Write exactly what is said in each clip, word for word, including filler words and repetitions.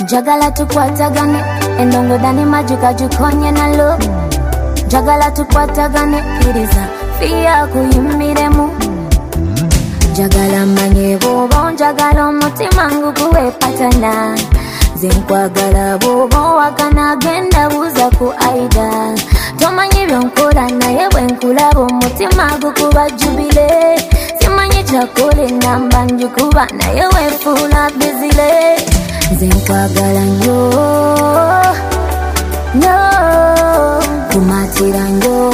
Jagala tukwatagane endongo dani majuka jukonye nalo Jagala tukwatagane kiriza fiya kuyimiremu Jagala manye bobo jagala omutima ngukuwe patana Zinkwagala bobo wakana genda buza ku aida Tomanyi byonkola naye bwenkulaba omutima gukuba jubile Simanyi chakole namba njukuba naye wefuula bizile Zinkwagala nyo No kumatira nyo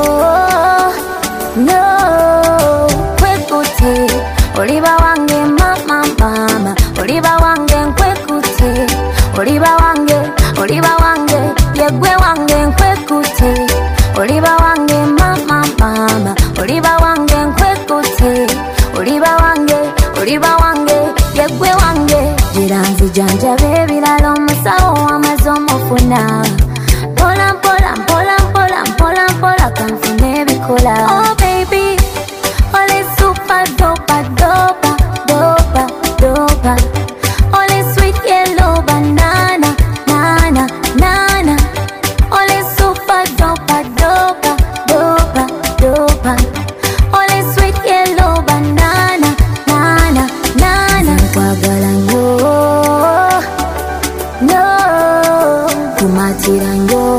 No kwekute Oliba wange mama mama Oliba wange nkwekute Oliba wange Oliba wange Yegwe wange nkwekute Oliba wange mama mama Oliba wange nkwekute Oliba wange Oliba wange Yegwe wange Jiranzi janja baby lalo musawo amazomo funa Pola pola pola pola pola pola kanfune bikola Oh baby Ole super dopa dopa dopa dopa Ole sweet yellow banana nana nana Ole super dopa dopa dopa dopa Ole sweet yellow banana nana nana Zinkwagala nyo No kumatira nyo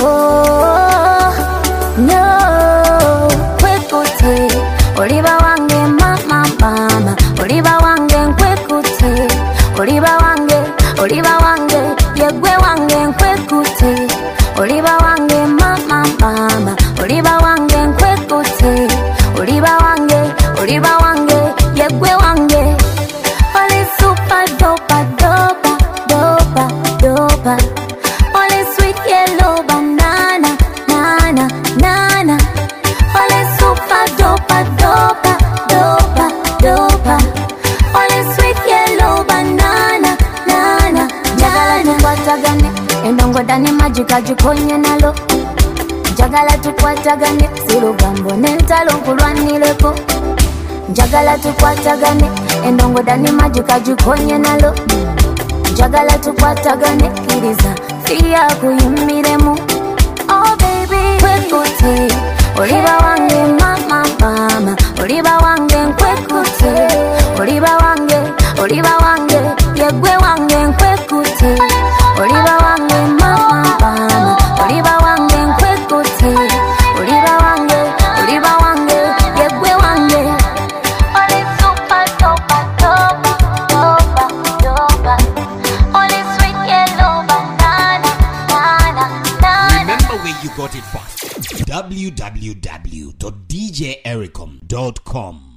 No kwekute Oliba wange mama mama Oliba wange nkwekute Oliba wange Oliba wange Yegwe wange nkwekute Oliba wange mama mama Oliba wange nkwekute Oliba wange Oliba wange Yegwe wange Ole super dopa dopa dopa dopa Ole sweet yellow banana nana nana Ole super dopa dopa dopa dopa Ole sweet yellow banana nana Jagala tukwatagane endongo dani majuka jukonye nalo Jagala tukwatagane sirugambo nentalo nkulwanireko Jagala tukwatagane endongo dani majuka jukonye nalo Jagala tukwatagane kiriza fiya kuyimiremu Oh baby kwekute Oliba wange mama mama Oliba wange nkwekute Oliba wange Oliba wange Yegwe wange nkwekute Oliba wange mama mama Oliba wange nkwekute Oliba wange Oliba wange Yegwe wange Ole super dopa dopa dopa dopa Ole sweet yellow banana nana nana Remember where you got it from w w w dot d j ericom dot com